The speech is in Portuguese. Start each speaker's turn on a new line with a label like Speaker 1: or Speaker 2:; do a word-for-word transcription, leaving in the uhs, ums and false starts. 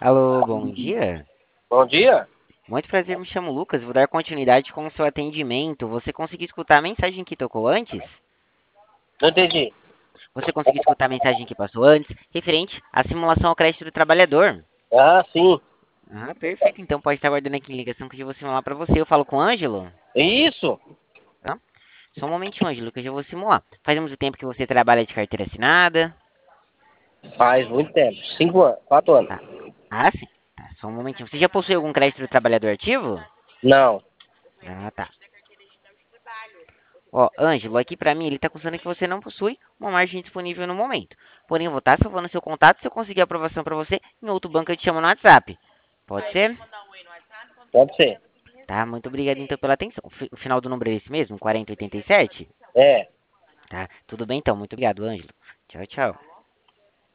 Speaker 1: Alô, bom dia.
Speaker 2: Bom dia?
Speaker 1: Muito prazer, me chamo Lucas. Vou dar continuidade com o seu atendimento. Você conseguiu escutar a mensagem que tocou antes?
Speaker 2: Não entendi.
Speaker 1: Você conseguiu escutar a mensagem que passou antes, referente à simulação ao crédito do trabalhador?
Speaker 2: Ah, sim.
Speaker 1: Ah, perfeito. Então pode estar guardando aqui a ligação que eu já vou simular para você. Eu falo com o Ângelo?
Speaker 2: Isso.
Speaker 1: Tá? Só um momentinho, Ângelo, que eu já vou simular. Faz muito tempo que você trabalha de carteira assinada?
Speaker 2: Faz muito tempo. Cinco anos. Quatro anos.
Speaker 1: Tá. Ah, sim. Tá, só um momentinho. Você já possui algum crédito do trabalhador ativo?
Speaker 2: Não.
Speaker 1: Ah, tá. Ó, Ângelo, aqui pra mim ele tá constando que você não possui uma margem disponível no momento. Porém, eu vou estar salvando seu contato. Se eu conseguir aprovação pra você, em outro banco eu te chamo no WhatsApp. Pode ser?
Speaker 2: Pode ser.
Speaker 1: Tá, muito obrigado então pela atenção. O fi- o final do número é esse mesmo? quarenta e oitenta e sete?
Speaker 2: É.
Speaker 1: Tá, tudo bem então. Muito obrigado, Ângelo. Tchau, tchau.